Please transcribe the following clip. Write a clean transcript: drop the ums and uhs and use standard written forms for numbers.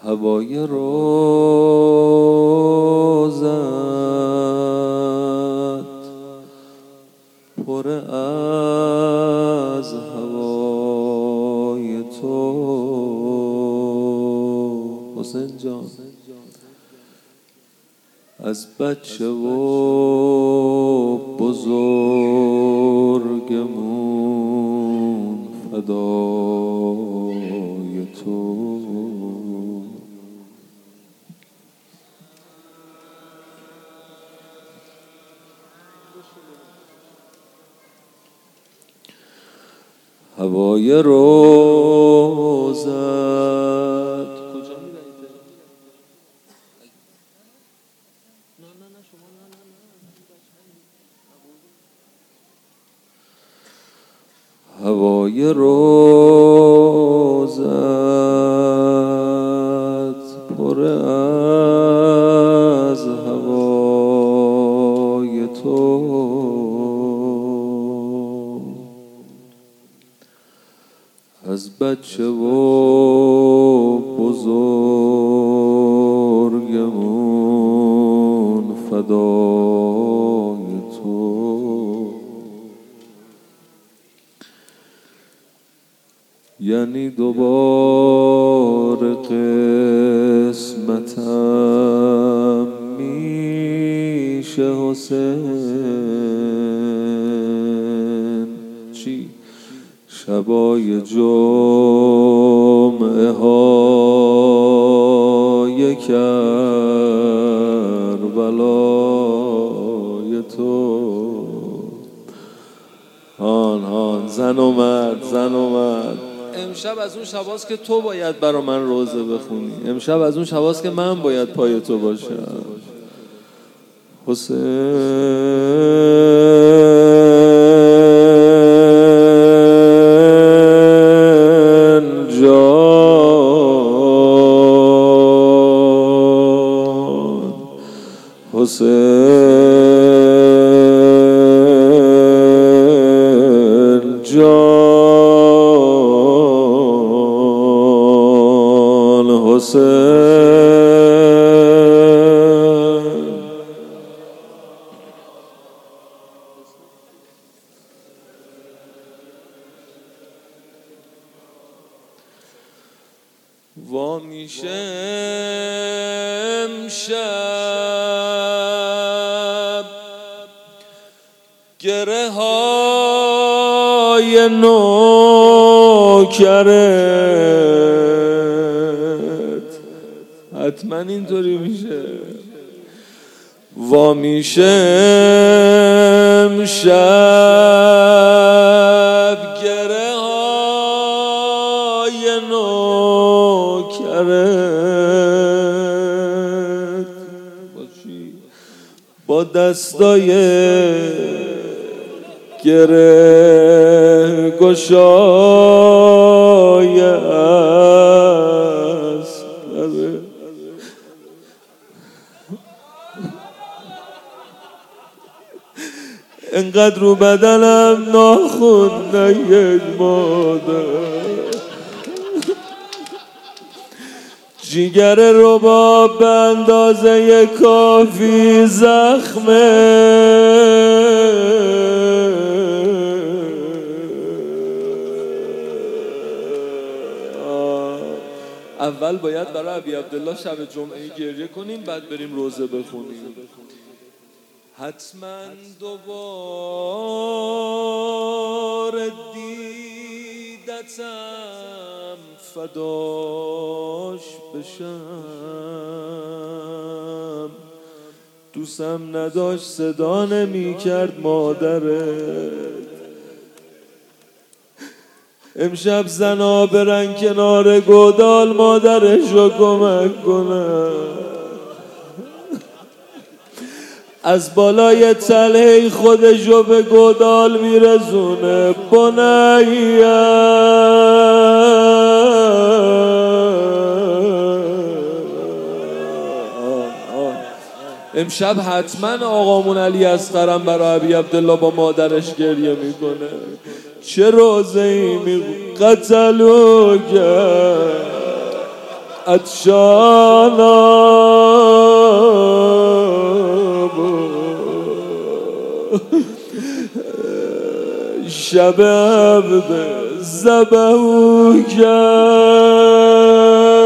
هوای روزت پر از هوای تو. حسین جان از بچه و بزرگمون فدای تو. هوای روزت کجا میرید؟ هوای روزت پر از هوای تو. از بچه و بزرگمون فدای تو. یعنی دوباره قسمتم میشه حسین. چی؟ شبای جمعه های کربلای تو. هان زن اومد. امشب از اون شباست که تو باید برا من روزه بخونی. امشب از اون شباست که من باید پای تو باشم حسین جان. حسین جان. حسین وا میشه امشب گره های نوکرت. حتما اینطوری میشه. وا میشه امشب گره های نوکرت. با دستای گره گشای است. انقدر رو بدنم ناخون نیج مادر. جیگر رباب به اندازه کافی زخمه. اول باید برای ابی عبدالله شب جمعه گریه کنیم، بعد بریم روزه بخونیم. حتما دوباره دیدتم فداش بشم. دوستم نداشت صدا نمی کرد مادرت. امشب زنا برن کنار گودال مادرشو کمک کنن. از بالای تله خودشو به گودال میرزونه. بنیه امشب حتما آقامون علی اصغرم برای ابی عبدالله با مادرش گریه میکنه. چه روزه ای قتلو کرد عطشانم شب عبد زبه کرد